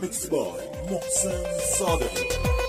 Remix by محسن صادقی.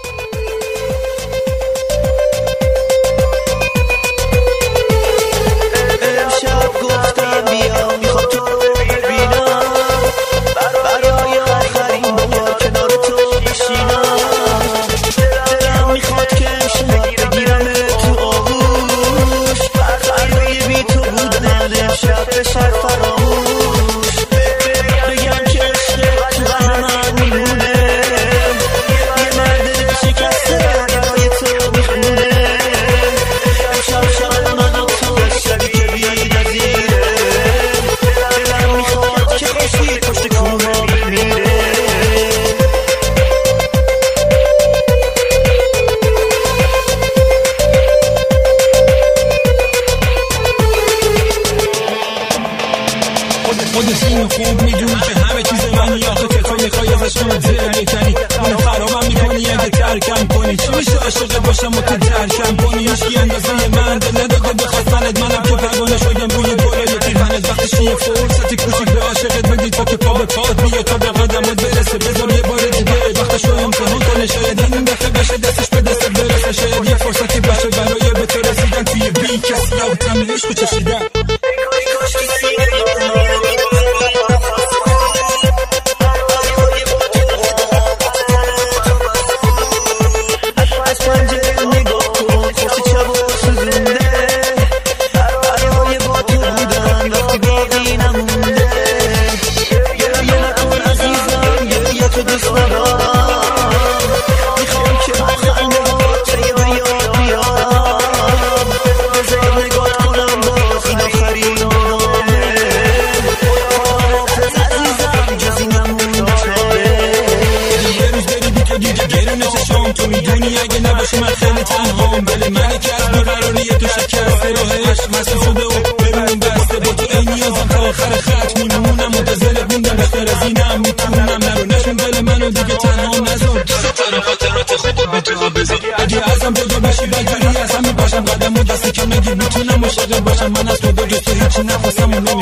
امشب گفتم بیا میخوام تو رو ببینم، برای آخرین بار کنار تو بشینم. دلم میخواد که امشب بگیرم تو آغوش، فردای بی تو بودن امشب بشه فراموش. بگم که عشق تو قلب من میمونه، یه مرد دل شکسته برای تو میخونه. امشب شب من و تو شبی که بی نظیره، دلم میخواد که خوشی پشت کوها بمیره. خودت اینو خوب میدونی که همه چیز منی، آخه که تو میخوای ازش کنم زیر کنی، اونو خرابم میکنی اگه ترکم کنی. چی میشه عاشق باشم و تو ترکم کنی؟ عشقی اندازه من دل نداده بخواستنت، منم که پروانه شدم روی گل پیرهنت. وقتش یه فرصتی کوچیک به عاشقت بدی تا که پا به پات بیا تا به قدمت برسه. بذار یه بار دیگه وقتش رو امتحان کنه، شاید این دفعه بشه دستش به دست برسه. شاید یه فرصتی باشه برای به تو رسیدن توی بی کسی یا تم عشق چشیدن. تو میدونی اگه نباشی من خیلی تنهام، ولی منی که از بیقراریه تو شکسته راه عشق مسئول شده و ببینم بسته. با تو این نیازم تا آخر خط میمونم، منتظرت موندم بیشتر از اینم میتونم. نرو نشون دل منو دیگه تنها نذار، ستاره خاطرات خوبو به جا بذار. اگه ازم جدا بشی بجوری از همه باشم، قدم و دست کم نگیر میتونم عاشق باشم. من از خدا جز تو هیچی نخواستم.